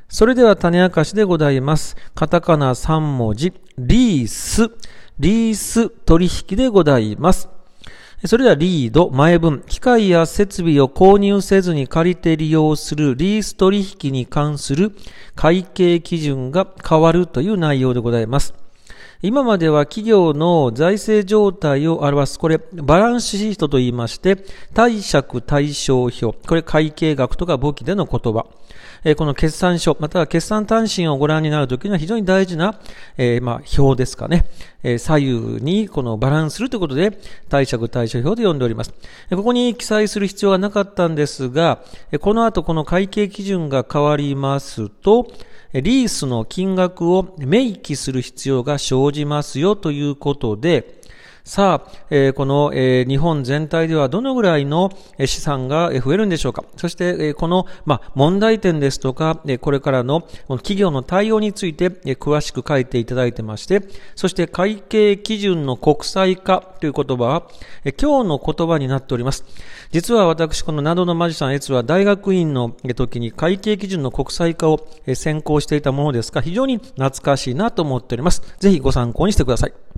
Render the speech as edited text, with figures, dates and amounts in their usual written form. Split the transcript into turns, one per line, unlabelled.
それでは種明かしでございます。カタカナ3文字、リース取引でございます。それではリード、前文、機械や設備を購入せずに借りて利用するリース取引に関する会計基準が変わるという内容でございます。今までは企業の財政状態を表す、これバランスシートと言いまして、貸借対照表、これ会計学とか簿記での言葉。この決算書、または決算単身をご覧になるときには非常に大事な、表ですかね。左右にこのバランスするということで、貸借対照表で読んでおります。ここに記載する必要はなかったんですが、この後この会計基準が変わりますと、リースの金額を明記する必要が生じますよということで、さあ、この日本全体ではどのぐらいの資産が増えるんでしょうか。そしてこの問題点ですとか、これからの企業の対応について詳しく書いていただいてまして、そして会計基準の国際化という言葉は今日の言葉になっております。実は私このナドのマジシャンXは大学院の時に会計基準の国際化を専攻していたものですが、非常に懐かしいなと思っております。ぜひご参考にしてください。